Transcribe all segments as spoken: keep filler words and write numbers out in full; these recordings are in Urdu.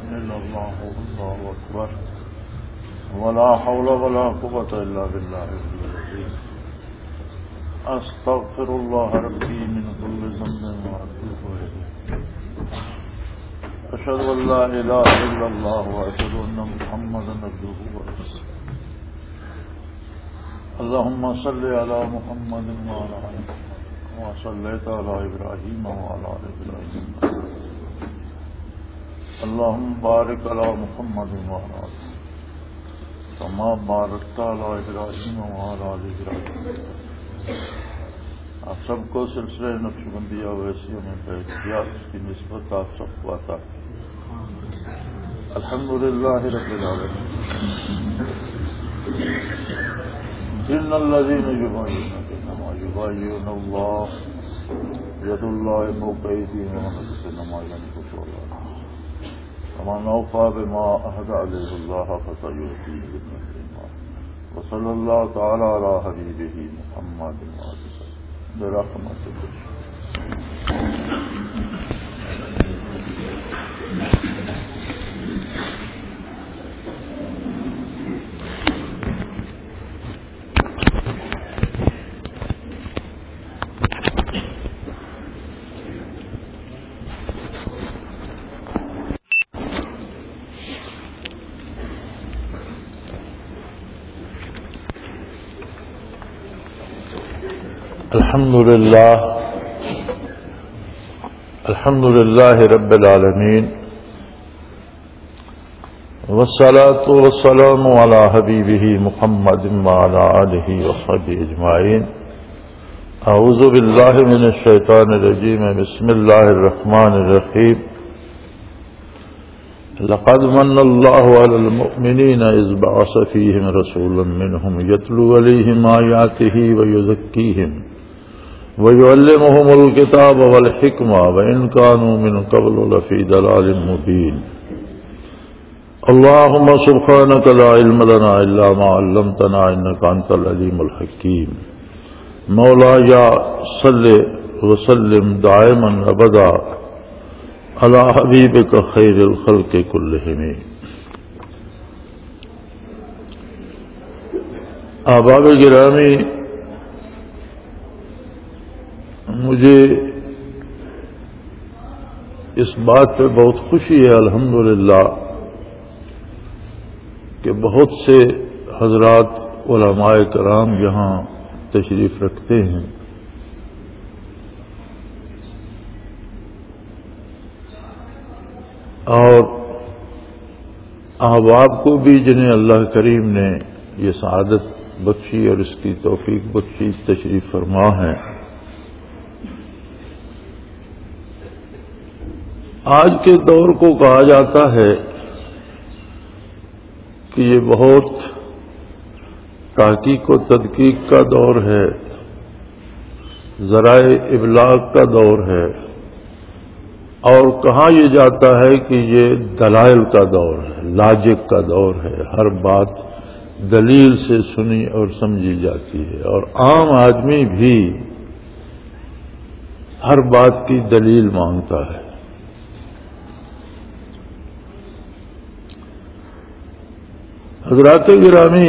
إلا الله والله أكبر ولا حول ولا قوة إلا بالله العظيم. أستغفر الله ربي من كل ذنب وأتوب إليه. أشهد أن لا إله إلا الله وأشهد أن محمدا عبده ورسوله. اللهم صل على محمد وعلى آل محمد كما صليت على إبراهيم وعلى آل إبراهيم. اللهم بارك على محمد وعلى آل محمد كما باركت على إبراهيم وعلى آل إبراهيم. آپ سب کو سلسلہ نقشبندیہ اویسیوں میں بیٹھ کیا اس کی نسبت آپ سب کو عطا کی. الحمدللہ رب العالمین. ان الذين يبايعونك انما يبايعون الله يد الله فوق ايديهم وانما ينكثون الله ومن اوفى بما عهد عليه الله فسيؤتيه اجرا. وصلى الله تعالى على حبيبه محمد وعلى آله برحمته. الحمد للہ الحمد للہ رب العالمین والصلاة والسلام علی حبیبہ محمد وعلی آلہ وصحبہ اجمعین. اعوذ باللہ من الشیطان الرجیم. بسم اللہ الرحمن الرحیم. لقد من اللہ علی المؤمنین اذ بعث فیہم رسولا منہم یتلو علیہم آیاتہ ویزکیہم وَيُعَلِّمُهُمُ الْكِتَابَ وَالْحِكْمَةَ وَإِنْ كَانُوا مِنْ قَبْلُ لَفِي ضَلَالٍ مُبِينٍ. اللهم سبحانك لا علم لنا إلا ما علمتنا إنك أنت العليم الحكيم. مولاي صل وسلم دائما أبدا على حبيبك خير الخلق كلهم. احباب گرامی، مجھے اس بات پہ بہت خوشی ہے الحمدللہ کہ بہت سے حضرات علماء کرام یہاں تشریف رکھتے ہیں. اور احباب کو بھی جنہیں اللہ کریم نے یہ سعادت بخشی اور اس کی توفیق بخشی تشریف فرما ہے. آج کے دور کو کہا جاتا ہے کہ یہ بہت تحقیق و تدقیق کا دور ہے، ذرائع ابلاغ کا دور ہے، اور کہا یہ جاتا ہے کہ یہ دلائل کا دور ہے، لاجک کا دور ہے. ہر بات دلیل سے سنی اور سمجھی جاتی ہے، اور عام آدمی بھی ہر بات کی دلیل مانگتا ہے. حضرات گرامی،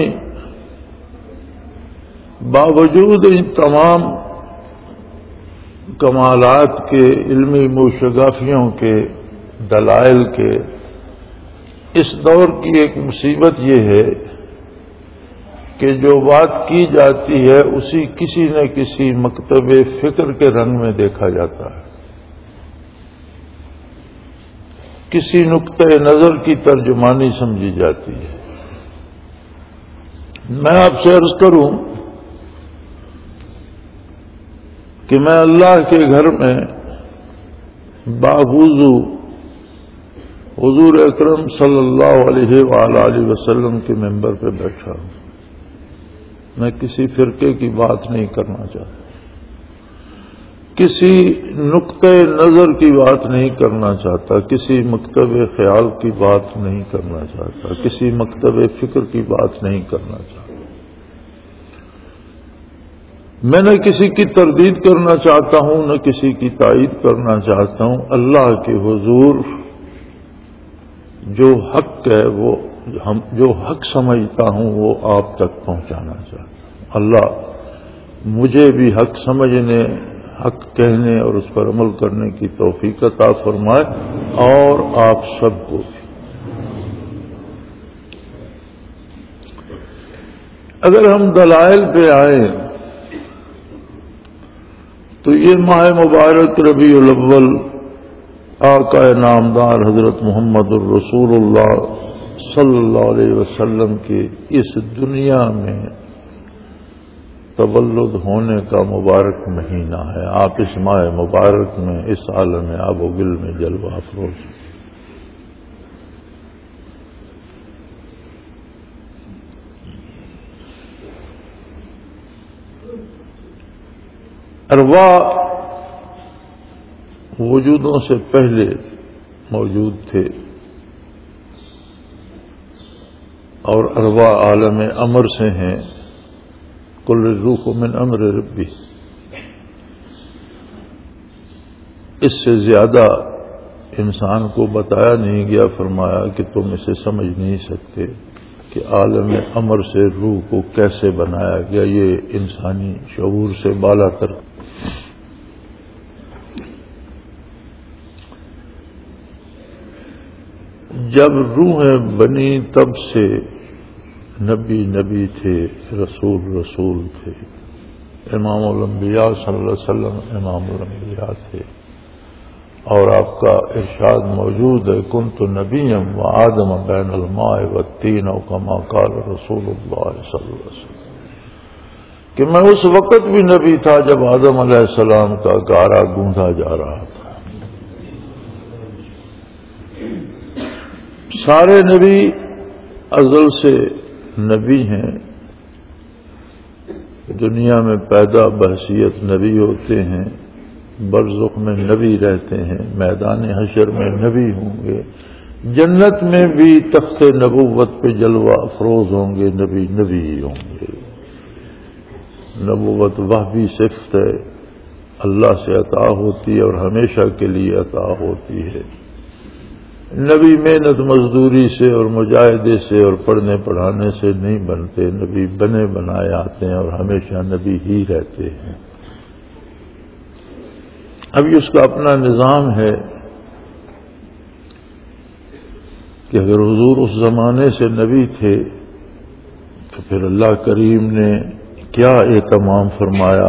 باوجود ان تمام کمالات کے، علمی موشگافیوں کے، دلائل کے، اس دور کی ایک مصیبت یہ ہے کہ جو بات کی جاتی ہے اسی کسی نہ کسی مکتب فکر کے رنگ میں دیکھا جاتا ہے، کسی نقطۂ نظر کی ترجمانی سمجھی جاتی ہے. میں آپ سے عرض کروں کہ میں اللہ کے گھر میں باوضو حضور اکرم صلی اللہ علیہ وآلہ وسلم کے ممبر پہ بیٹھا ہوں. میں کسی فرقے کی بات نہیں کرنا چاہتا، کسی نقطۂ نظر کی بات نہیں کرنا چاہتا، کسی مکتب خیال کی بات نہیں کرنا چاہتا، کسی مکتب فکر کی بات نہیں کرنا چاہتا. میں نہ کسی کی تردید کرنا چاہتا ہوں، نہ کسی کی تائید کرنا چاہتا ہوں. اللہ کے حضور جو حق ہے وہ ہم جو حق سمجھتا ہوں وہ آپ تک پہنچانا چاہتا ہوں. اللہ مجھے بھی حق سمجھنے، حق کہنے اور اس پر عمل کرنے کی توفیق عطا فرمائے، اور آپ سب کو بھی. اگر ہم دلائل پہ آئیں تو یہ ماہ مبارک ربیع الاول آقا نامدار حضرت محمد الرسول اللہ صلی اللہ علیہ وسلم کی اس دنیا میں تولد ہونے کا مبارک مہینہ ہے. آپ اس ماہ مبارک میں اس عالم آب و گل میں جلوہ افروز ہیں. ارواح وجودوں سے پہلے موجود تھے، اور ارواح عالم امر سے ہیں. کل الروح من امر ربی. اس سے زیادہ انسان کو بتایا نہیں گیا، فرمایا کہ تم اسے سمجھ نہیں سکتے کہ عالم امر سے روح کو کیسے بنایا گیا. یہ انسانی شعور سے بالا تر. جب روحیں بنی تب سے نبی نبی تھے، رسول رسول تھے. امام الانبیاء صلی اللہ علیہ وسلم امام الانبیاء تھے، اور آپ کا ارشاد موجود ہے کنت نبیا وآدم بین الماء والطین او کما قال رسول اللہ صلی اللہ علیہ وسلم، کہ میں اس وقت بھی نبی تھا جب آدم علیہ السلام کا گارا گوندا جا رہا تھا. سارے نبی ازل سے نبی ہیں، دنیا میں پیدا بحثیت نبی ہوتے ہیں، برزخ میں نبی رہتے ہیں، میدان حشر میں نبی ہوں گے، جنت میں بھی تخت نبوت پہ جلوہ افروز ہوں گے، نبی نبی ہی ہوں گے. نبوت وحی صفت ہے، اللہ سے عطا ہوتی ہے اور ہمیشہ کے لیے عطا ہوتی ہے. نبی محنت مزدوری سے اور مجاہدے سے اور پڑھنے پڑھانے سے نہیں بنتے، نبی بنے بنائے آتے ہیں اور ہمیشہ نبی ہی رہتے ہیں. ابھی اس کا اپنا نظام ہے کہ اگر حضور اس زمانے سے نبی تھے تو پھر اللہ کریم نے کیا اہتمام فرمایا.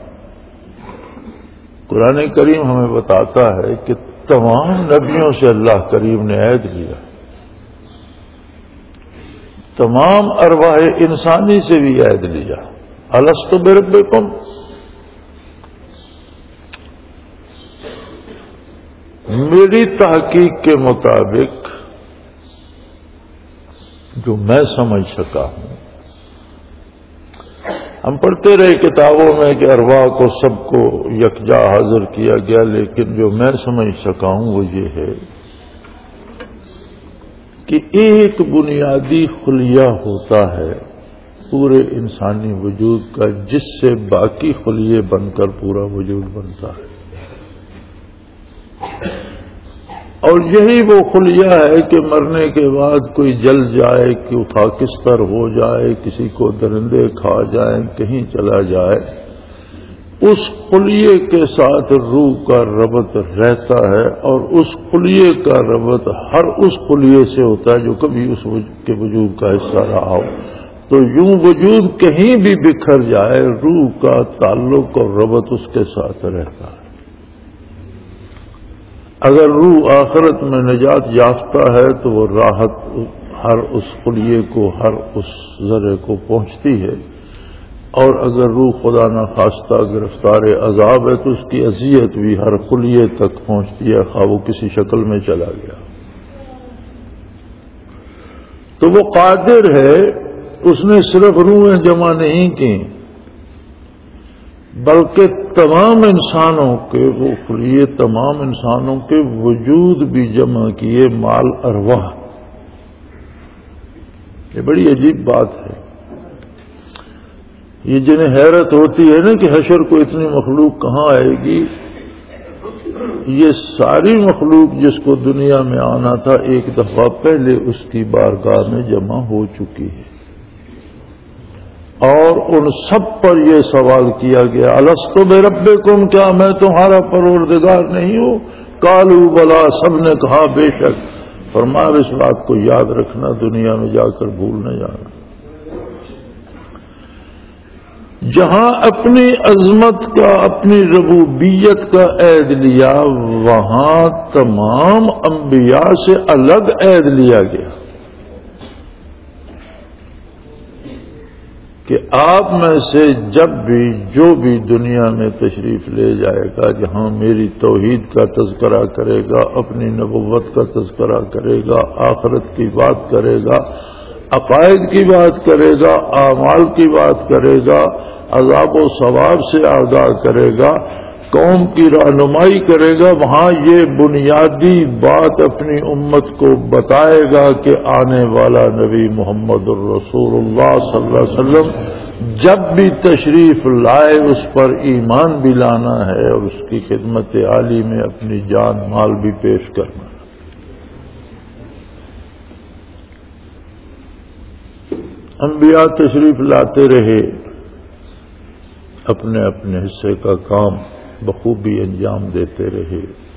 قرآن کریم ہمیں بتاتا ہے کہ تمام نبیوں سے اللہ کریم نے عہد لیا، تمام ارواح انسانی سے بھی عہد لیا. الست بربکم، میری تحقیق کے مطابق جو میں سمجھ سکا ہوں. ہم پڑھتے رہے کتابوں میں کہ ارواح کو سب کو یکجا حاضر کیا گیا، لیکن جو میں سمجھ سکا ہوں وہ یہ ہے کہ ایک بنیادی خلیہ ہوتا ہے پورے انسانی وجود کا، جس سے باقی خلیے بن کر پورا وجود بنتا ہے. اور یہی وہ خلیہ ہے کہ مرنے کے بعد کوئی جل جائے، کوئی خاکستر ہو جائے، کسی کو درندے کھا جائیں، کہیں چلا جائے، اس خلیے کے ساتھ روح کا ربط رہتا ہے، اور اس خلیے کا ربط ہر اس خلیے سے ہوتا ہے جو کبھی اس کے وجود کا حصہ رہا ہو. تو یوں وجود کہیں بھی بکھر جائے، روح کا تعلق اور ربط اس کے ساتھ رہتا ہے. اگر روح آخرت میں نجات یافتہ ہے تو وہ راحت ہر اس خلیے کو، ہر اس ذرے کو پہنچتی ہے، اور اگر روح خدا نخواستہ گرفتار عذاب ہے تو اس کی اذیت بھی ہر خلیے تک پہنچتی ہے، خواہ وہ کسی شکل میں چلا گیا. تو وہ قادر ہے، اس نے صرف روحیں جمع نہیں کی بلکہ تمام انسانوں کے وہ خلیے، تمام انسانوں کے وجود بھی جمع کیے مال ارواح. یہ بڑی عجیب بات ہے. یہ جنہیں حیرت ہوتی ہے نا کہ حشر کو اتنی مخلوق کہاں آئے گی، یہ ساری مخلوق جس کو دنیا میں آنا تھا ایک دفعہ پہلے اس کی بارگاہ میں جمع ہو چکی ہے، اور ان سب پر یہ سوال کیا گیا الست بربکم، کیا میں تمہارا پروردگار نہیں ہوں؟ قالوا بلا، سب نے کہا بے شک۔ فرمایا اس بات کو یاد رکھنا، دنیا میں جا کر بھول نہ جانا۔ جہاں اپنی عظمت کا، اپنی ربوبیت کا عہد لیا، وہاں تمام انبیاء سے الگ عہد لیا گیا کہ آپ میں سے جب بھی جو بھی دنیا میں تشریف لے جائے گا، جہاں میری توحید کا تذکرہ کرے گا، اپنی نبوت کا تذکرہ کرے گا، آخرت کی بات کرے گا، عقائد کی بات کرے گا، اعمال کی بات کرے گا، عذاب و ثواب سے آگاہ کرے گا، قوم کی رہنمائی کرے گا، وہاں یہ بنیادی بات اپنی امت کو بتائے گا کہ آنے والا نبی محمد الرسول اللہ صلی اللہ علیہ وسلم جب بھی تشریف لائے اس پر ایمان بھی لانا ہے اور اس کی خدمت عالی میں اپنی جان مال بھی پیش کرنا ہے۔ انبیاء تشریف لاتے رہے، اپنے اپنے حصے کا کام بخوبی انجام دیتے رہے۔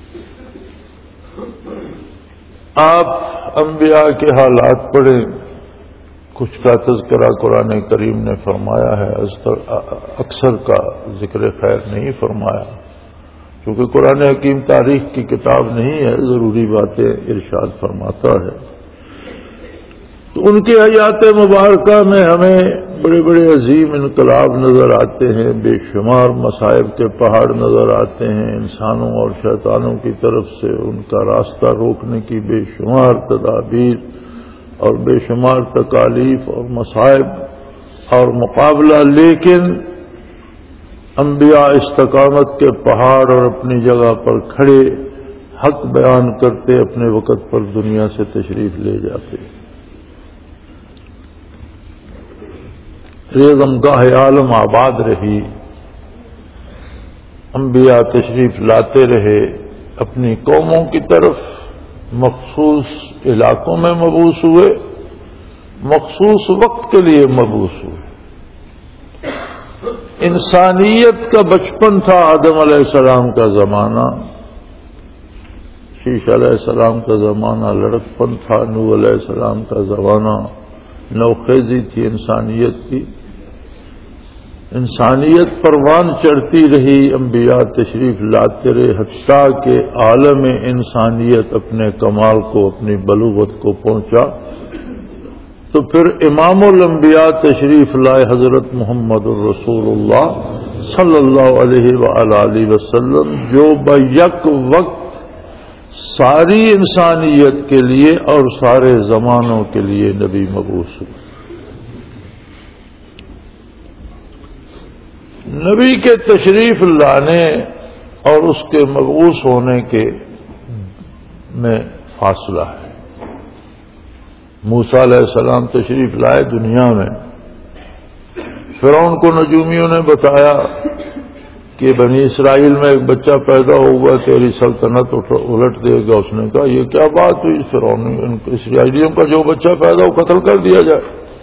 آپ انبیاء کے حالات پڑھیں، کچھ کا تذکرہ قرآن کریم نے فرمایا ہے، اکثر کا ذکر خیر نہیں فرمایا، کیونکہ قرآن حکیم تاریخ کی کتاب نہیں ہے، ضروری باتیں ارشاد فرماتا ہے۔ تو ان کے حیات مبارکہ میں ہمیں بڑے بڑے عظیم انقلاب نظر آتے ہیں، بے شمار مصائب کے پہاڑ نظر آتے ہیں، انسانوں اور شیطانوں کی طرف سے ان کا راستہ روکنے کی بے شمار تدابیر اور بے شمار تکالیف اور مصائب اور مقابلہ، لیکن انبیاء استقامت کے پہاڑ اور اپنی جگہ پر کھڑے حق بیان کرتے اپنے وقت پر دنیا سے تشریف لے جاتے۔ ریزمگاہ عالم آباد رہی، انبیاء تشریف لاتے رہے، اپنی قوموں کی طرف مخصوص علاقوں میں مبعوث ہوئے، مخصوص وقت کے لیے مبعوث ہوئے۔ انسانیت کا بچپن تھا آدم علیہ السلام کا زمانہ، شیش علیہ السلام کا زمانہ لڑکپن تھا، نوح علیہ السلام کا زمانہ نوخیزی تھی انسانیت کی۔ انسانیت پروان چڑھتی رہی، انبیاء تشریف لاتے رہے، حتیٰ کہ عالم انسانیت اپنے کمال کو، اپنی بلوغت کو پہنچا۔ تو پھر امام الانبیاء تشریف لائے حضرت محمد الرسول اللہ صلی اللہ علیہ وآلہ وسلم، جو بیک وقت ساری انسانیت کے لیے اور سارے زمانوں کے لیے نبی مبعوث ہوئے۔ نبی کے تشریف لانے اور اس کے مبعوث ہونے کے میں فاصلہ ہے۔ موسیٰ علیہ السلام تشریف لائے دنیا میں، فرعون کو نجومیوں نے بتایا کہ بنی اسرائیل میں ایک بچہ پیدا ہوگا، تیری سلطنت الٹ دے گا۔ اس نے کہا یہ کیا بات ہوئی؟ فرعون اسرائیلیوں کا جو بچہ پیدا ہو قتل کر دیا جائے،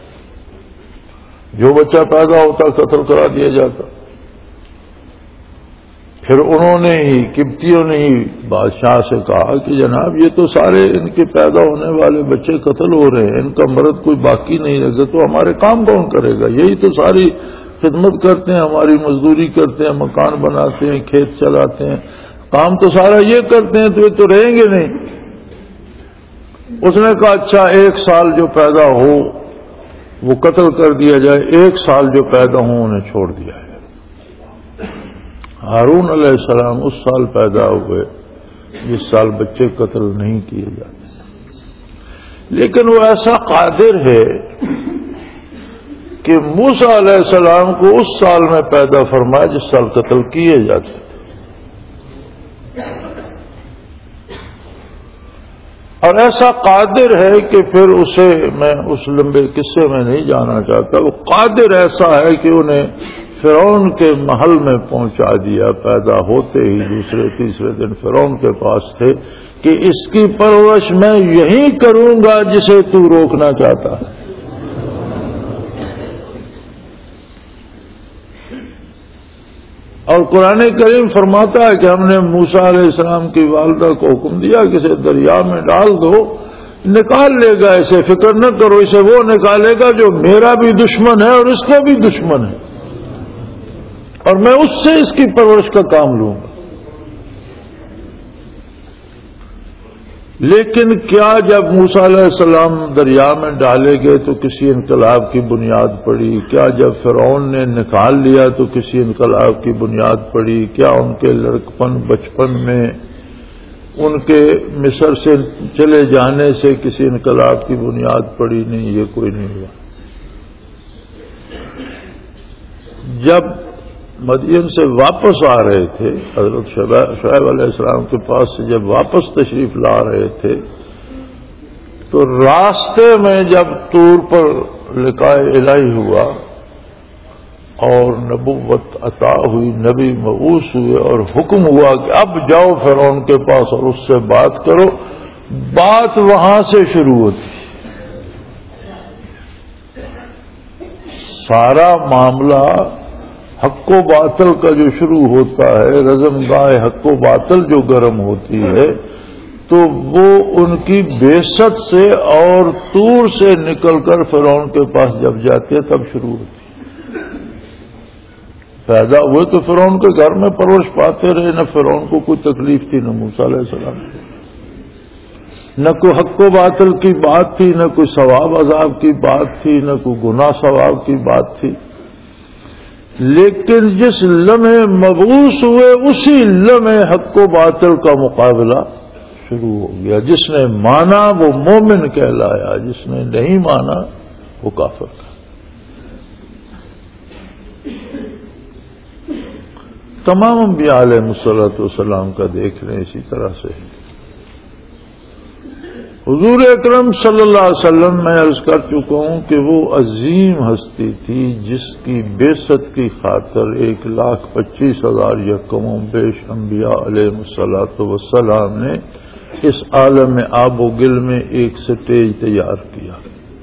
جو بچہ پیدا ہوتا قتل کرا دیا جاتا۔ پھر انہوں نے ہی قبطیوں نے ہی بادشاہ سے کہا کہ جناب یہ تو سارے ان کے پیدا ہونے والے بچے قتل ہو رہے ہیں، ان کا مرد کوئی باقی نہیں رہتا، تو ہمارے کام کون کرے گا؟ یہی تو ساری خدمت کرتے ہیں، ہماری مزدوری کرتے ہیں، مکان بناتے ہیں، کھیت چلاتے ہیں، کام تو سارا یہ کرتے ہیں، تو یہ تو رہیں گے نہیں۔ اس نے کہا اچھا ایک سال جو پیدا ہو وہ قتل کر دیا جائے، ایک سال جو پیدا ہوں انہیں چھوڑ دیا جائے۔ ہارون علیہ السلام اس سال پیدا ہوئے جس سال بچے قتل نہیں کیے جاتے، لیکن وہ ایسا قادر ہے کہ موسیٰ علیہ السلام کو اس سال میں پیدا فرمایا جس سال قتل کیے جاتے تھے، اور ایسا قادر ہے کہ پھر اسے میں اس لمبے قصے میں نہیں جانا چاہتا، وہ قادر ایسا ہے کہ انہیں فرعون کے محل میں پہنچا دیا. پیدا ہوتے ہی دوسرے تیسرے دن فرعون کے پاس تھے کہ اس کی پرورش میں یہی کروں گا جسے تو روکنا چاہتا ہے. اور قرآن کریم فرماتا ہے کہ ہم نے موسیٰ علیہ السلام کی والدہ کو حکم دیا کہ اسے دریا میں ڈال دو, نکال لے گا, اسے فکر نہ کرو, اسے وہ نکالے گا جو میرا بھی دشمن ہے اور اس کا بھی دشمن ہے, اور میں اس سے اس کی پرورش کا کام لوں گا. لیکن کیا جب موسیٰ علیہ السلام دریا میں ڈالے گئے تو کسی انقلاب کی بنیاد پڑی؟ کیا جب فرعون نے نکال لیا تو کسی انقلاب کی بنیاد پڑی؟ کیا ان کے لڑکپن بچپن میں ان کے مصر سے چلے جانے سے کسی انقلاب کی بنیاد پڑی؟ نہیں, یہ کوئی نہیں ہوا. جب مدین سے واپس آ رہے تھے, حضرت شعیب علیہ السلام کے پاس سے جب واپس تشریف لا رہے تھے تو راستے میں جب طور پر لقاء الہی ہوا اور نبوت عطا ہوئی, نبی مبعوث ہوئے اور حکم ہوا کہ اب جاؤ فرعون کے پاس اور اس سے بات کرو, بات وہاں سے شروع ہوتی. سارا معاملہ حق و باطل کا جو شروع ہوتا ہے, رزم گاہ حق و باطل جو گرم ہوتی ہے, تو وہ ان کی بیست سے اور طور سے نکل کر فرعون کے پاس جب جاتے تب شروع ہوتی. پیدا ہوئے تو فرعون کے گھر میں پرورش پاتے رہے, نہ فرعون کو کوئی تکلیف تھی, نہ موسیٰ علیہ السلام کو, نہ کوئی حق و باطل کی بات تھی, نہ کوئی ثواب عذاب کی بات تھی, نہ کوئی گناہ ثواب کی بات تھی. لیکن جس لمحے مبعوث ہوئے اسی لمحے حق و باطل کا مقابلہ شروع ہو گیا. جس نے مانا وہ مومن کہلایا, جس نے نہیں مانا وہ کافر کا. تمام انبیاء علیہ الصلوۃ والسلام کا دیکھ لیں اسی طرح سے. حضور اکرم صلی اللہ علیہ وسلم میں عرض کر چکا ہوں کہ وہ عظیم ہستی تھی جس کی بعثت کی خاطر ایک لاکھ پچیس ہزار یکم و بیش انبیاء علیہ الصلوۃ والسلام نے اس عالم آب و گل میں ایک سٹیج تیار کیا,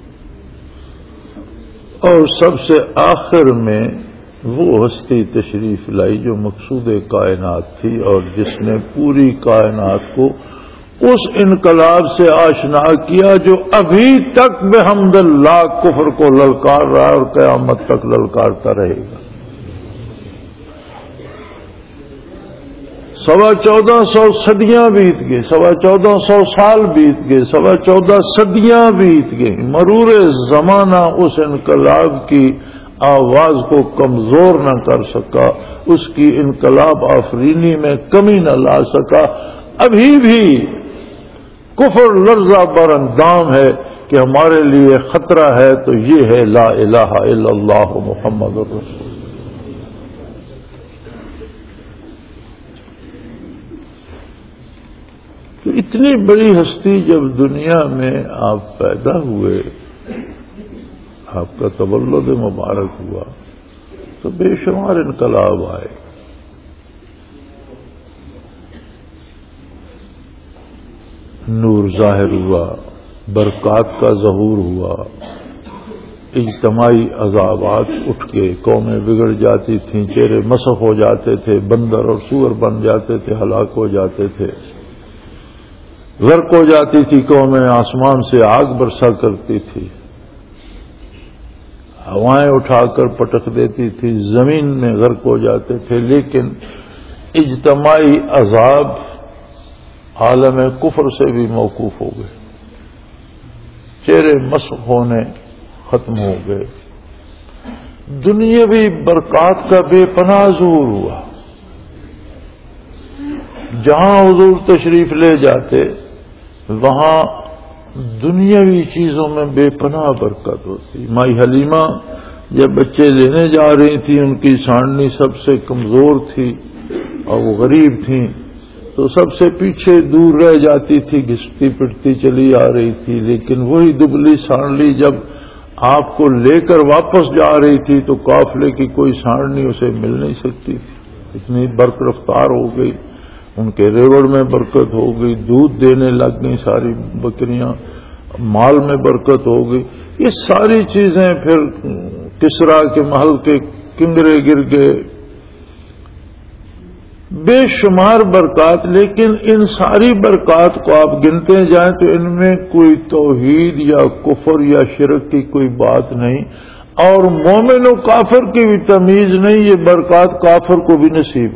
اور سب سے آخر میں وہ ہستی تشریف لائی جو مقصود کائنات تھی, اور جس نے پوری کائنات کو اس انقلاب سے آشنا کیا جو ابھی تک بحمد اللہ کفر کو للکار رہا ہے اور قیامت تک للکارتا رہے گا. سوا چودہ سو صدیاں بیت گئے, سوا چودہ سو سال بیت گئے, سوا چودہ صدیاں بیت گئے. مرور زمانہ اس انقلاب کی آواز کو کمزور نہ کر سکا, اس کی انقلاب آفرینی میں کمی نہ لا سکا. ابھی بھی کفر لرزہ بر اندام ہے کہ ہمارے لیے خطرہ ہے تو یہ ہے لا الہ الا اللہ محمد رسول. تو اتنی بڑی ہستی جب دنیا میں آپ پیدا ہوئے, آپ کا تولد مبارک ہوا, تو بے شمار انقلاب آئے. نور ظاہر ہوا, برکات کا ظہور ہوا, اجتماعی عذابات اٹھ کے قومیں بگڑ جاتی تھیں, چہرے مسخ ہو جاتے تھے, بندر اور سور بن جاتے تھے, ہلاک ہو جاتے تھے, غرق ہو جاتی تھی قومیں, آسمان سے آگ برسا کرتی تھی, ہوائیں اٹھا کر پٹک دیتی تھی, زمین میں غرق ہو جاتے تھے. لیکن اجتماعی عذاب عالم کفر سے بھی موقوف ہو گئے, چہرے مسخ ہونے ختم ہو گئے, دنیاوی برکات کا بے پناہ ظہور ہوا. جہاں حضور تشریف لے جاتے وہاں دنیاوی چیزوں میں بے پناہ برکت ہوتی. مائی حلیمہ جب بچے لینے جا رہی تھی, ان کی سانڈنی سب سے کمزور تھی اور وہ غریب تھیں, تو سب سے پیچھے دور رہ جاتی تھی, گھستی پٹتی چلی آ رہی تھی. لیکن وہی دبلی سانڈلی جب آپ کو لے کر واپس جا رہی تھی تو قافلے کی کوئی سانڈنی اسے مل نہیں سکتی تھی، اتنی برق رفتار ہو گئی، ان کے ریوڑ میں برکت ہو گئی، دودھ دینے لگ گئی ساری بکریاں، مال میں برکت ہو گئی. یہ ساری چیزیں پھر کسرا کے محل کے کنگرے گر گئے، بے شمار برکات. لیکن ان ساری برکات کو آپ گنتے جائیں تو ان میں کوئی توحید یا کفر یا شرک کی کوئی بات نہیں، اور مومن و کافر کی بھی تمیز نہیں. یہ برکات کافر کو بھی نصیب،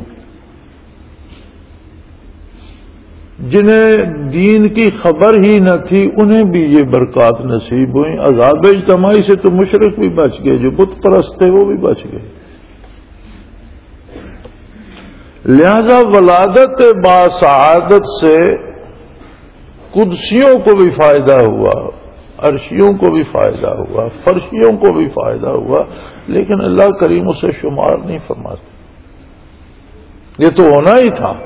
جنہیں دین کی خبر ہی نہ تھی انہیں بھی یہ برکات نصیب ہوئیں. عذاب اجتماعی سے تو مشرک بھی بچ گئے، جو بت پرست تھے وہ بھی بچ گئے. لہذا ولادت باسعادت سے قدسیوں کو بھی فائدہ ہوا، عرشیوں کو بھی فائدہ ہوا، فرشیوں کو بھی فائدہ ہوا، لیکن اللہ کریم اسے شمار نہیں فرماتے. یہ تو ہونا ہی تھا.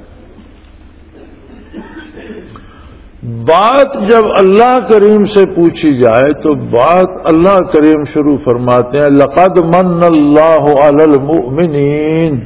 بات جب اللہ کریم سے پوچھی جائے تو بات اللہ کریم شروع فرماتے ہیں لقد من اللہ علی المؤمنین.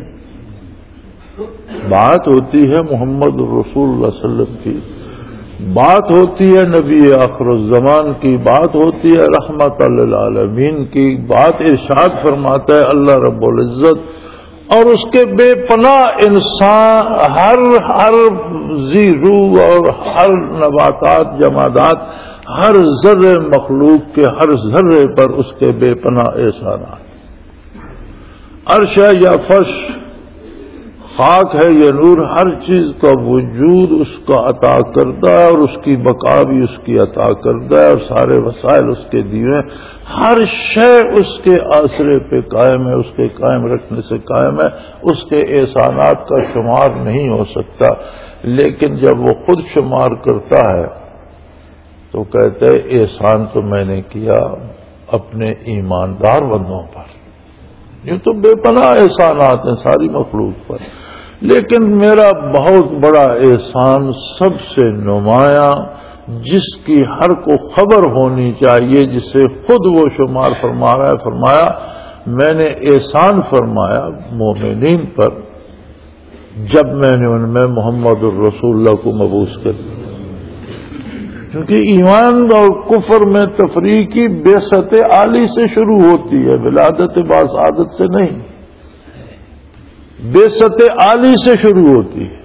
بات ہوتی ہے محمد رسول اللہ صلی اللہ علیہ وسلم کی، بات ہوتی ہے نبی آخر الزمان کی، بات ہوتی ہے رحمت للعالمین کی. بات ارشاد فرماتا ہے اللہ رب العزت، اور اس کے بے پناہ انسان ہر ہر ذی روح اور ہر نباتات جمادات، ہر ذرے مخلوق کے ہر ذرے پر اس کے بے پناہ احسانات. عرش ہے یا فرش، خاک ہے یا نور، ہر چیز کا وجود اس کا عطا کردہ ہے، اور اس کی بقا بھی اس کی عطا کردہ ہے، اور سارے وسائل اس کے دیے. ہر شے اس کے آسرے پہ قائم ہے، اس کے قائم رکھنے سے قائم ہے. اس کے احسانات کا شمار نہیں ہو سکتا. لیکن جب وہ خود شمار کرتا ہے تو کہتے ہے احسان تو میں نے کیا اپنے ایماندار بندوں پر. یہ تو بے پناہ احسانات ہیں ساری مخلوق پر، لیکن میرا بہت بڑا احسان سب سے نمایاں، جس کی ہر کو خبر ہونی چاہیے، جسے خود وہ شمار فرما رہا ہے، فرمایا میں نے احسان فرمایا مومنین پر جب میں نے ان میں محمد الرسول اللہ کو مبعوث کر دیا. کیونکہ ایمان اور کفر میں تفریقی بعثت عالی سے شروع ہوتی ہے، ولادت باسعادت سے نہیں، بعثت عالی سے شروع ہوتی ہے.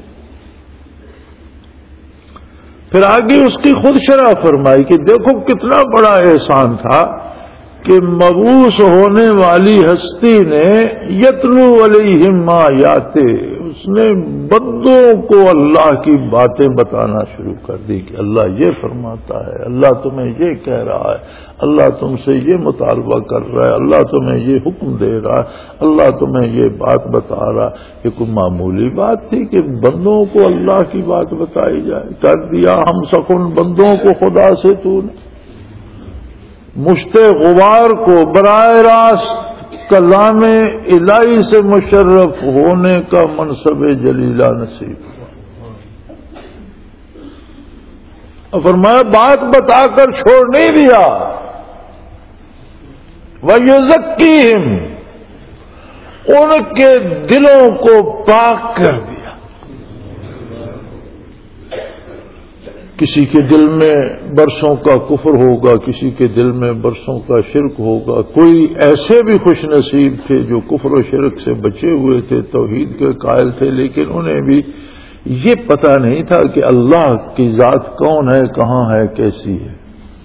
پھر آگے اس کی خود شرح فرمائی کہ دیکھو کتنا بڑا احسان تھا کہ مبعوث ہونے والی ہستی نے یتلو علیہم آیات، اس نے بندوں کو اللہ کی باتیں بتانا شروع کر دی کہ اللہ یہ فرماتا ہے، اللہ تمہیں یہ کہہ رہا ہے، اللہ تم سے یہ مطالبہ کر رہا ہے، اللہ تمہیں یہ حکم دے رہا ہے، اللہ تمہیں یہ بات بتا رہا. یہ کوئی معمولی بات تھی کہ بندوں کو اللہ کی بات بتائی جائے؟ کر دیا ہم سکون بندوں کو خدا سے تو نے، مشت غبار کو براہ راست کلام الہی سے مشرف ہونے کا منصب جلیلہ نصیب ہوا. اور فرمایا بات بتا کر چھوڑ نہیں دیا، وَيُزَكِّيهِمْ، ان کے دلوں کو پاک کر دیا. کسی کے دل میں برسوں کا کفر ہوگا، کسی کے دل میں برسوں کا شرک ہوگا. کوئی ایسے بھی خوش نصیب تھے جو کفر و شرک سے بچے ہوئے تھے، توحید کے قائل تھے، لیکن انہیں بھی یہ پتہ نہیں تھا کہ اللہ کی ذات کون ہے، کہاں ہے، کیسی ہے.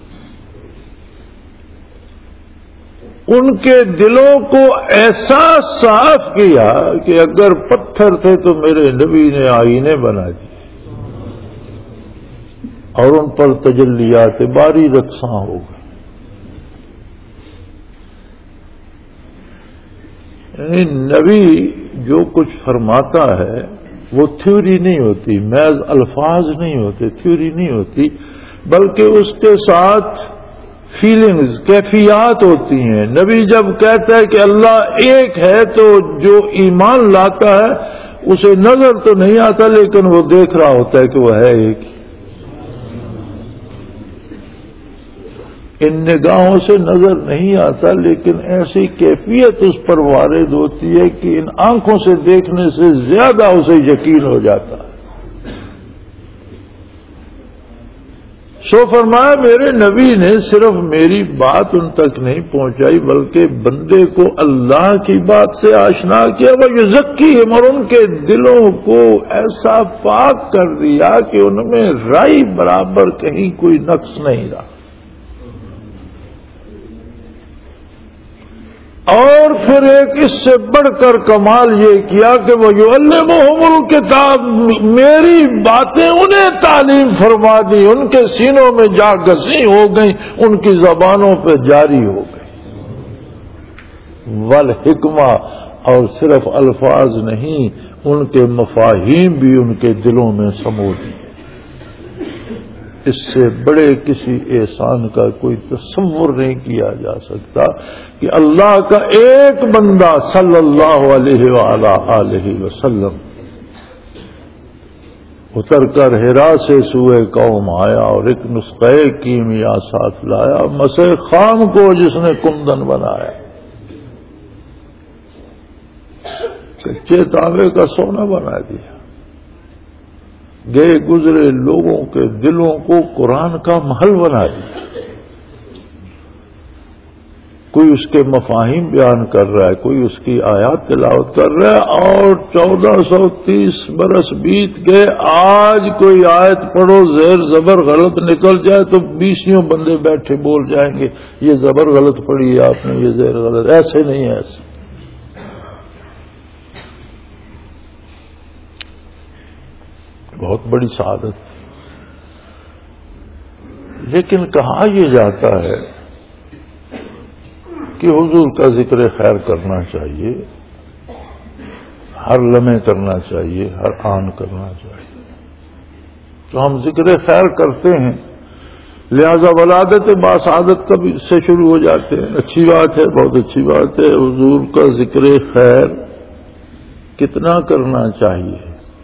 ان کے دلوں کو ایسا صاف کیا کہ اگر پتھر تھے تو میرے نبی نے آئینے بنا دی، اور ان پر تجلیات باری رقصاں ہو گئے. یعنی نبی جو کچھ فرماتا ہے وہ تھیوری نہیں ہوتی، محض الفاظ نہیں ہوتے، تھیوری نہیں ہوتی، بلکہ اس کے ساتھ فیلنگز، کیفیات ہوتی ہیں. نبی جب کہتا ہے کہ اللہ ایک ہے تو جو ایمان لاتا ہے اسے نظر تو نہیں آتا، لیکن وہ دیکھ رہا ہوتا ہے کہ وہ ہے ایک. ان نگاہوں سے نظر نہیں آتا، لیکن ایسی کیفیت اس پر وارد ہوتی ہے کہ ان آنکھوں سے دیکھنے سے زیادہ اسے یقین ہو جاتا ہے۔ سو فرمایا میرے نبی نے صرف میری بات ان تک نہیں پہنچائی بلکہ بندے کو اللہ کی بات سے آشنا کیا، وہ یزکیہم، اور ان کے دلوں کو ایسا پاک کر دیا کہ ان میں رائی برابر کہیں کوئی نقص نہیں رہا۔ اور پھر ایک اس سے بڑھ کر کمال یہ کیا کہ وہ یعلمہم الکتاب، میری باتیں انہیں تعلیم فرما دی، ان کے سینوں میں جا گسی ہو گئی، ان کی زبانوں پہ جاری ہو گئی۔ والحکمہ، اور صرف الفاظ نہیں، ان کے مفاہیم بھی ان کے دلوں میں سمو دی۔ اس سے بڑے کسی احسان کا کوئی تصور نہیں کیا جا سکتا کہ اللہ کا ایک بندہ صلی اللہ علیہ وآلہ آلہ وسلم اتر کر حرا سے سوئے قوم آیا اور ایک نسخہ کیمیا ساتھ لایا، مسح خام کو جس نے کندن بنایا، کچے تانبے کا سونا بنا دیا، گئے گزرے لوگوں کے دلوں کو قرآن کا محل بنا دیا۔ کوئی اس کے مفاہیم بیان کر رہا ہے، کوئی اس کی آیات تلاوت کر رہا ہے، اور چودہ سو تیس برس بیت گئے، آج کوئی آیت پڑھو زیر زبر غلط نکل جائے تو بیسیوں بندے بیٹھے بول جائیں گے یہ زبر غلط پڑھی ہے آپ نے، یہ زیر غلط، ایسے نہیں ہے ایسے۔ بہت بڑی سعادت، لیکن کہا یہ جاتا ہے کہ حضور کا ذکر خیر کرنا چاہیے، ہر لمحے کرنا چاہیے، ہر آن کرنا چاہیے۔ تو ہم ذکر خیر کرتے ہیں، لہذا ولادت باسعادت کب سے شروع ہو جاتے ہیں، اچھی بات ہے، بہت اچھی بات ہے۔ حضور کا ذکر خیر کتنا کرنا چاہیے؟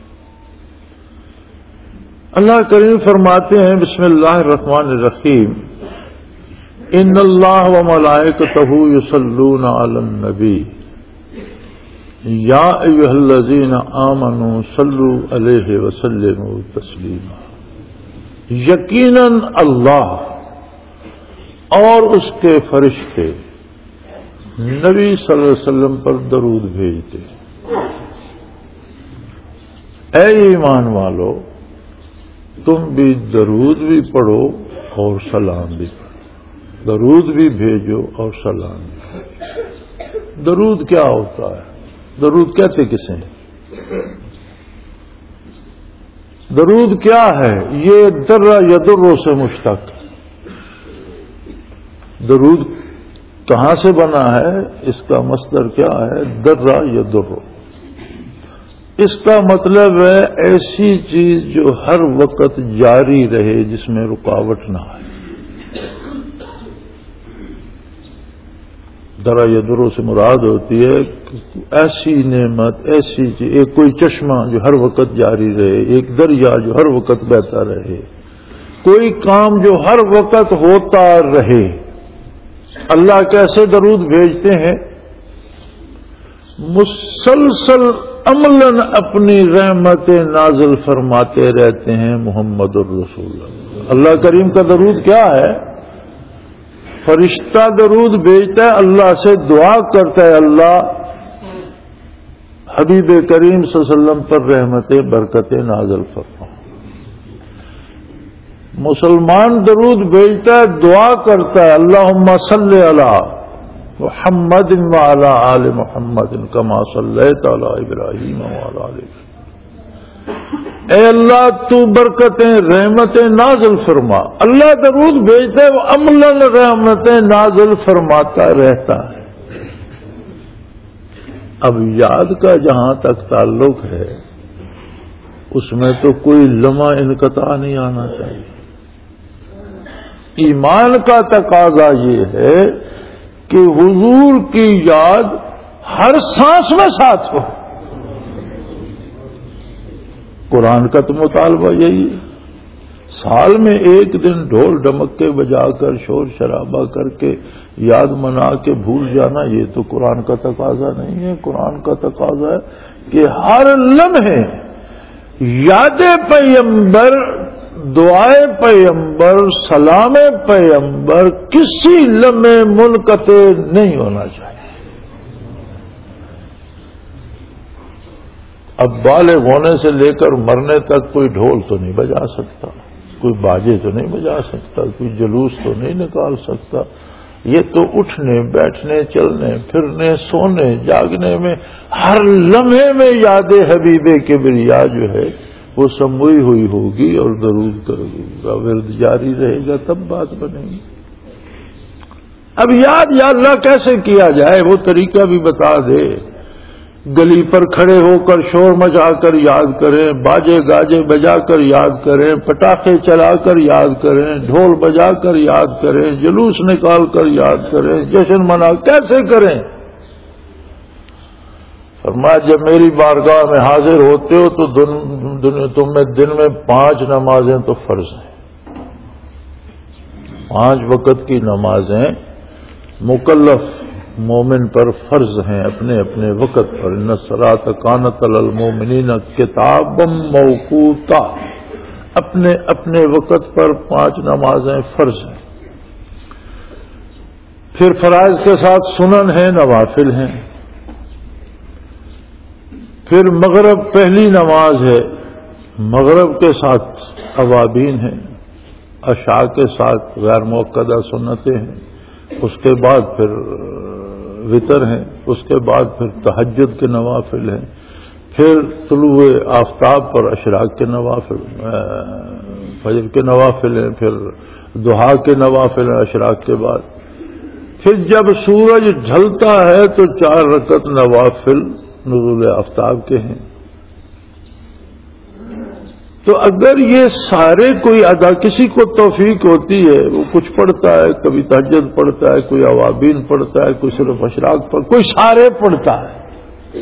اللہ کریم فرماتے ہیں بسم اللہ الرحمن الرحیم، ان اللہ وملائکتہ یصلون علی النبی یا ایھا الذین آمنوا صلوا علیہ وسلموا تسلیما۔ یقیناً اللہ اور اس کے فرشتے نبی صلی اللہ علیہ وسلم پر درود بھیجتے۔ اے ایمان والو، تم بھی درود بھی پڑھو اور سلام بھی پڑھو، درود بھی بھیجو اور سلام بھی بھیجو۔ درود کیا ہوتا ہے؟ درود کہتے کسے ہیں؟ درود کیا ہے؟ یہ در یدر سے مشتق۔ درود کہاں سے بنا ہے؟ اس کا مصدر کیا ہے؟ در یدر۔ اس کا مطلب ہے ایسی چیز جو ہر وقت جاری رہے، جس میں رکاوٹ نہ آئے۔ درا یدرو سے مراد ہوتی ہے ایسی نعمت، ایسی چیز، ایک کوئی چشمہ جو ہر وقت جاری رہے، ایک دریا جو ہر وقت بہتا رہے، کوئی کام جو ہر وقت ہوتا رہے۔ اللہ کیسے درود بھیجتے ہیں؟ مسلسل عملاً اپنی رحمتیں نازل فرماتے رہتے ہیں محمد الرسول اللہ۔ اللہ کریم کا درود کیا ہے؟ فرشتہ درود بھیجتا ہے، اللہ سے دعا کرتا ہے اللہ حبیب کریم صلی اللہ علیہ وسلم پر رحمتیں برکتیں نازل فرما۔ مسلمان درود بھیجتا ہے، دعا کرتا ہے اللہم صلی علی محمد وعلی آل محمد کما صلیت علی ابراہیم وعلی آل ابراہیم۔ اے اللہ تو برکتیں رحمتیں نازل فرما۔ اللہ درود بھیجتا ہے، وہ عملاً رحمتیں نازل فرماتا رہتا ہے۔ اب یاد کا جہاں تک تعلق ہے، اس میں تو کوئی لمحہ انقطاع نہیں آنا چاہیے۔ ایمان کا تقاضا یہ ہے کہ حضور کی یاد ہر سانس میں ساتھ ہو۔ قرآن کا تو مطالبہ یہی ہے سال میں ایک دن ڈھول ڈمکے بجا کر شور شرابہ کر کے یاد منا کے بھول جانا، یہ تو قرآن کا تقاضا نہیں ہے۔ قرآن کا تقاضا ہے کہ ہر لمحے یاد پیغمبر، دعائے پیغمبر، سلام پیغمبر کسی لمحے منقطع نہیں ہونا چاہیے۔ اب بالغ ہونے سے لے کر مرنے تک کوئی ڈھول تو نہیں بجا سکتا، کوئی باجے تو نہیں بجا سکتا، کوئی جلوس تو نہیں نکال سکتا۔ یہ تو اٹھنے بیٹھنے چلنے پھرنے سونے جاگنے میں ہر لمحے میں یاد حبیب کبریا جو ہے وہ سموئی ہوئی ہوگی اور درود کا ورد جاری رہے گا، تب بات بنے گی۔ اب یاد یا اللہ کیسے کیا جائے وہ طریقہ بھی بتا دے۔ گلی پر کھڑے ہو کر شور مچا کر یاد کریں، باجے گاجے بجا کر یاد کریں، پٹاخے چلا کر یاد کریں، ڈھول بجا کر یاد کریں، جلوس نکال کر یاد کریں، جشن منا کیسے کریں؟ فرمایا جب میری بارگاہ میں حاضر ہوتے ہو تو تم میں دن میں پانچ نمازیں تو فرض ہیں، پانچ وقت کی نمازیں مکلف مومن پر فرض ہیں اپنے اپنے وقت پر۔ ان الصلاۃ کانت علی المؤمنین کتابا موقوتا، اپنے اپنے وقت پر پانچ نمازیں فرض ہیں۔ پھر فرائض کے ساتھ سنن ہیں، نوافل ہیں۔ پھر مغرب پہلی نماز ہے، مغرب کے ساتھ اوابین ہیں، عشاء کے ساتھ غیر مؤکدہ سنتیں ہیں، اس کے بعد پھر وطر ہیں، اس کے بعد پھر تہجد کے نوافل ہیں، پھر طلوع آفتاب پر اشراق کے نوافل، فجر کے نوافل ہیں، پھر ضحیٰ کے نوافل ہیں اشراق کے بعد۔ پھر جب سورج ڈھلتا ہے تو چار رکعت نوافل نزول آفتاب کے ہیں۔ تو اگر یہ سارے کوئی ادا کسی کو توفیق ہوتی ہے وہ کچھ پڑھتا ہے، کبھی تہجد پڑھتا ہے، کوئی اوابین پڑھتا ہے، کوئی صرف اشراق پڑھتا ہے، کوئی سارے پڑھتا ہے۔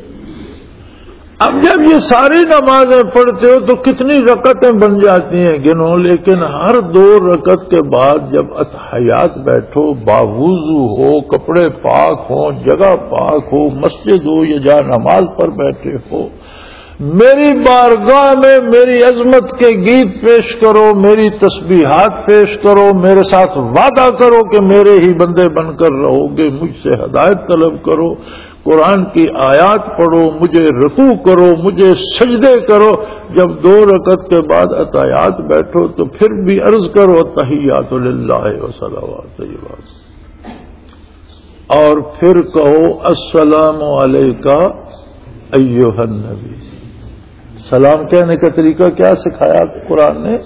اب جب یہ ساری نمازیں پڑھتے ہو تو کتنی رکعتیں بن جاتی ہیں گنو، لیکن ہر دو رکعت کے بعد جب اتحیات بیٹھو، باوضو ہو، کپڑے پاک ہوں، جگہ پاک ہو، مسجد ہو یا جہاں نماز پر بیٹھے ہو، میری بارگاہ میں میری عظمت کے گیت پیش کرو، میری تسبیحات پیش کرو، میرے ساتھ وعدہ کرو کہ میرے ہی بندے بن کر رہو گے، مجھ سے ہدایت طلب کرو، قرآن کی آیات پڑھو، مجھے رکوع کرو، مجھے سجدے کرو۔ جب دو رکعت کے بعد اتحیات بیٹھو تو پھر بھی عرض کرو تحیات للہ و صلوات طیبات، اور پھر کہو السلام علیکہ ایھا النبی۔ سلام کہنے کا طریقہ کیا سکھایا قرآن نے؟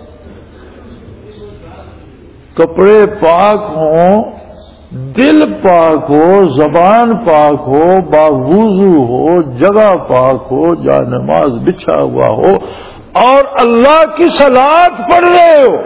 کپڑے پاک ہوں، دل پاک ہو، زبان پاک ہو، باوضو ہو، جگہ پاک ہو، جا نماز بچھا ہوا ہو اور اللہ کی صلاۃ پڑھ رہے ہو،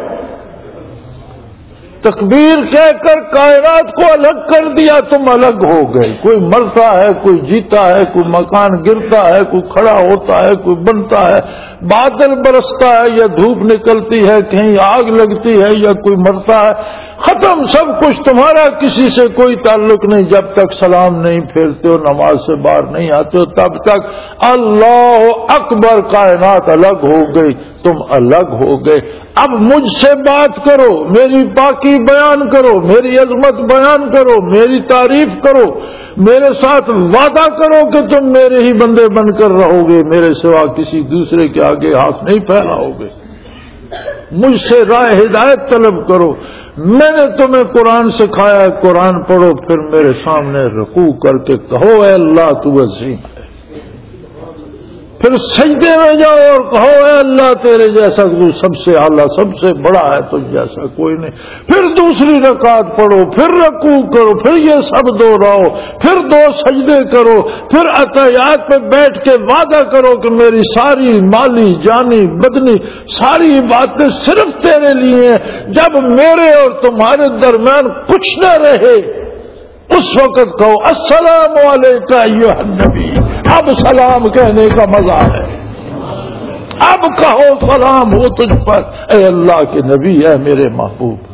تکبیر کہہ کر کائنات کو الگ کر دیا، تم الگ ہو گئے۔ کوئی مرتا ہے، کوئی جیتا ہے، کوئی مکان گرتا ہے، کوئی کھڑا ہوتا ہے، کوئی بنتا ہے، بادل برستا ہے یا دھوپ نکلتی ہے، کہیں آگ لگتی ہے یا کوئی مرتا ہے، ختم سب کچھ، تمہارا کسی سے کوئی تعلق نہیں۔ جب تک سلام نہیں پھیرتے ہو، نماز سے باہر نہیں آتے ہو، تب تک اللہ اکبر، کائنات الگ ہو گئی، تم الگ ہو گئے۔ اب مجھ سے بات کرو، میری پاکی بیان کرو، میری عظمت بیان کرو، میری تعریف کرو، میرے ساتھ وعدہ کرو کہ تم میرے ہی بندے بن کر رہو گے، میرے سوا کسی دوسرے کے آگے ہاتھ نہیں پھیلاؤ گے، مجھ سے راہ ہدایت طلب کرو۔ میں نے تمہیں قرآن سکھایا، قرآن پڑھو، پھر میرے سامنے رکوع کر کے کہو اے اللہ تو عظیم ہے، پھر سجدے میں جاؤ اور کہو اے اللہ تیرے جیسا تو سب سے اعلیٰ، سب سے بڑا ہے، تجھ جیسا کوئی نہیں۔ پھر دوسری رکعت پڑھو، پھر رکوع کرو، پھر یہ سب دوہراؤ، پھر دو سجدے کرو، پھر اتحیات پہ بیٹھ کے وعدہ کرو کہ میری ساری مالی جانی بدنی ساری باتیں صرف تیرے لیے ہیں، جب میرے اور تمہارے درمیان کچھ نہ رہے اس وقت کہو السلام علیکہ ایھا النبی۔ اب سلام کہنے کا مزہ ہے، اب کہو سلام ہو تجھ پر اے اللہ کے نبی، اے میرے محبوب۔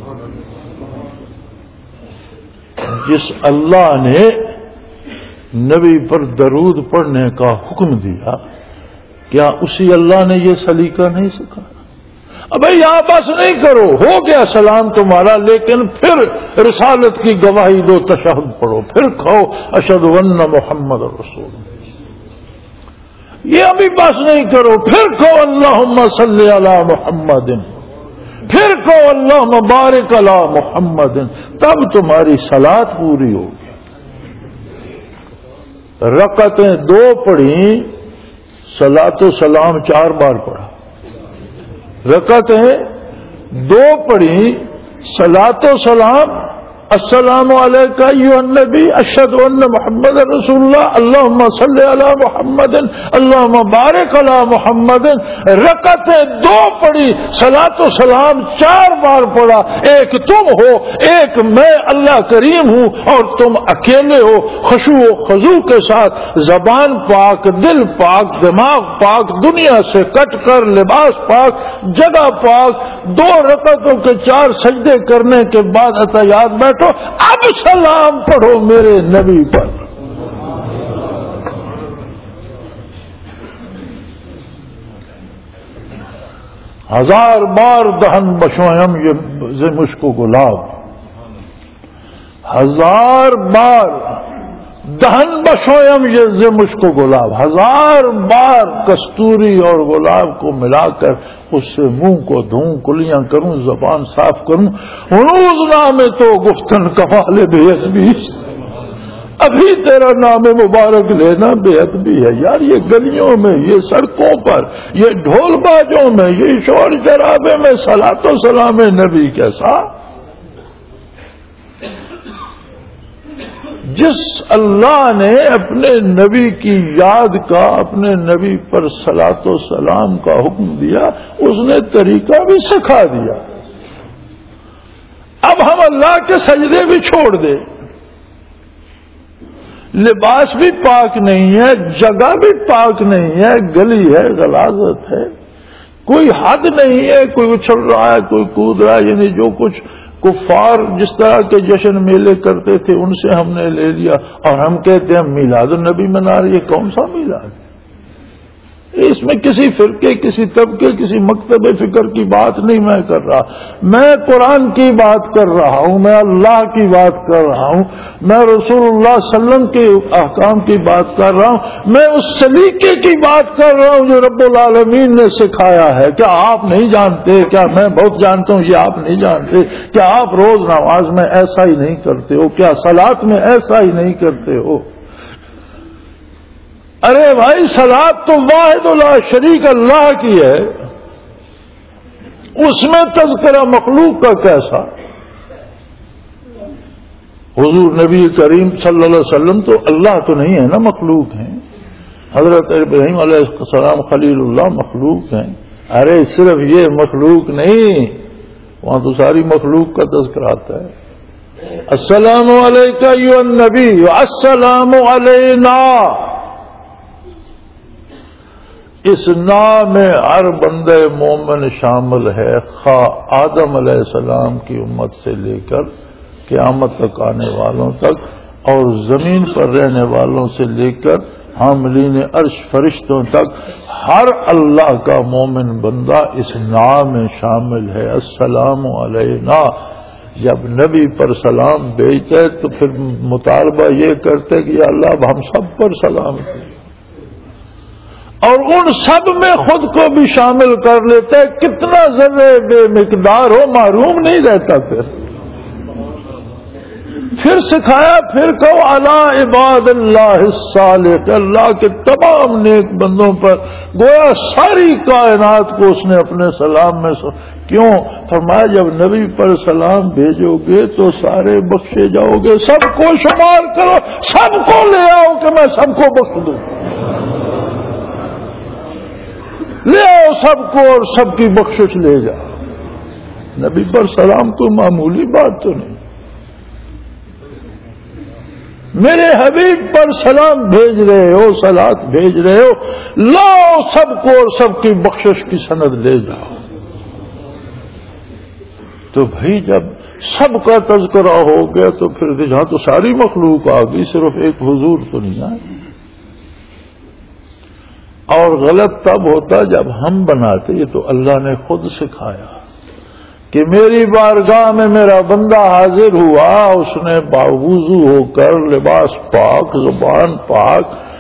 جس اللہ نے نبی پر درود پڑھنے کا حکم دیا، کیا اسی اللہ نے یہ سلیقہ نہیں سکھایا؟ اب یہاں بس نہیں کرو، ہو گیا سلام تمہارا، لیکن پھر رسالت کی گواہی دو، تشہد پڑھو، پھر کہو اشہد ان محمد رسول۔ یہ ابھی بس نہیں کرو، پھر کہو اللہم صلی علی محمد، پھر کہو اللہم بارک علی محمد، تب تمہاری صلاۃ پوری ہوگی۔ رکعتیں دو پڑھی، صلاۃ و سلام چار بار پڑھا۔ رکعتیں دو پڑھی، صلاۃ و سلام السلام علیکہ ایھا النبی اشہد ان محمد رسول اللہ اللہم صلی علی محمد اللہم بارک علی محمد۔ رکعتیں دو پڑھی، صلاۃ و سلام چار بار پڑھا۔ ایک تم ہو، ایک میں اللہ کریم ہوں، اور تم اکیلے ہو، خشوع و خضوع کے ساتھ، زبان پاک، دل پاک، دماغ پاک، دنیا سے کٹ کر لباس پاک، جگہ پاک، دو رکعتوں کے چار سجدے کرنے کے بعد اتحیات بیٹھ اب سلام پڑھو میرے نبی پر۔ ہزار بار دہن بشویم یہ مشک و گلاب، ہزار بار دہن بشویم یہ مشک و گلاب، ہزار بار کستوری اور گلاب کو ملا کر اس سے منہ کو دھوں، کلیاں کروں، زبان صاف کروں، ہنوز نام تو گفتن کمال بے ادبی، ابھی تیرا نام مبارک لینا بے ادبی ہے۔ یار یہ گلیوں میں، یہ سڑکوں پر، یہ ڈھول بازوں میں، یہ شور شرابے میں صلاۃ و سلام نبی کیسا؟ جس اللہ نے اپنے نبی کی یاد کا، اپنے نبی پر صلاۃ و سلام کا حکم دیا، اس نے طریقہ بھی سکھا دیا۔ اب ہم اللہ کے سجدے بھی چھوڑ دیں، لباس بھی پاک نہیں ہے، جگہ بھی پاک نہیں ہے، گلی ہے، غلاظت ہے، کوئی حد نہیں ہے، کوئی اچھل رہا ہے، کوئی کود رہا ہے، یعنی جو کچھ کفار جس طرح کے جشن میلے کرتے تھے ان سے ہم نے لے لیا، اور ہم کہتے ہیں میلاد النبی منا رہے، یہ کون سا میلاد ہے؟ اس میں کسی فرقے، کسی طبقے، کسی مکتب فکر کی بات نہیں میں کر رہا، میں قرآن کی بات کر رہا ہوں، میں اللہ کی بات کر رہا ہوں، میں رسول اللہ صلی اللہ علیہ وسلم کے احکام کی بات کر رہا ہوں، میں اس سلیقے کی بات کر رہا ہوں جو رب العالمین نے سکھایا ہے۔ کیا آپ نہیں جانتے؟ کیا میں بہت جانتا ہوں یہ آپ نہیں جانتے؟ کیا آپ روز نماز میں ایسا ہی نہیں کرتے ہو؟ کیا صلاۃ میں ایسا ہی نہیں کرتے ہو؟ ارے بھائی صلاۃ تو واحد لا شریک اللہ کی ہے، اس میں تذکرہ مخلوق کا کیسا؟ حضور نبی کریم صلی اللہ علیہ وسلم تو اللہ تو نہیں ہے نا، مخلوق ہیں۔ حضرت ابراہیم علیہ السلام خلیل اللہ مخلوق ہیں۔ ارے صرف یہ مخلوق نہیں، وہاں تو ساری مخلوق کا تذکرہ آتا ہے۔ السلام علیکہ ایھا النبی السلام علینا، اس نام میں ہر بندے مومن شامل ہے، خواہ آدم علیہ السلام کی امت سے لے کر قیامت تک آنے والوں تک، اور زمین پر رہنے والوں سے لے کر حاملین عرش فرشتوں تک، ہر اللہ کا مومن بندہ اس نام میں شامل ہے۔ السلام علینا، جب نبی پر سلام بھیجتے تو پھر مطالبہ یہ کرتے کہ یا اللہ اب ہم سب پر سلام دیں، اور ان سب میں خود کو بھی شامل کر لیتے، کتنا ذرے بے مقدار ہو معروم نہیں رہتا۔ پھر پھر سکھایا، پھر کہو علی عباد اللہ الصالح، اللہ کے تمام نیک بندوں پر، گویا ساری کائنات کو اس نے اپنے سلام میں سو... کیوں؟ فرمایا جب نبی پر سلام بھیجو گے تو سارے بخشے جاؤ گے، سب کو شمار کرو، سب کو لے آؤ کہ میں سب کو بخش دوں، لے آؤ سب کو اور سب کی بخشش لے جاؤ۔ نبی پر سلام تو معمولی بات تو نہیں۔ میرے حبیب پر سلام بھیج رہے ہو، صلات بھیج رہے ہو، لاؤ سب کو اور سب کی بخشش کی سند لے جاؤ۔ تو بھائی جب سب کا تذکرہ ہو گیا تو پھر جہاں تو ساری مخلوق آ گئی، صرف ایک حضور تو نہیں آئے۔ اور غلط تب ہوتا جب ہم بناتے، یہ تو اللہ نے خود سکھایا کہ میری بارگاہ میں میرا بندہ حاضر ہوا، اس نے باوضو ہو کر، لباس پاک، زبان پاک،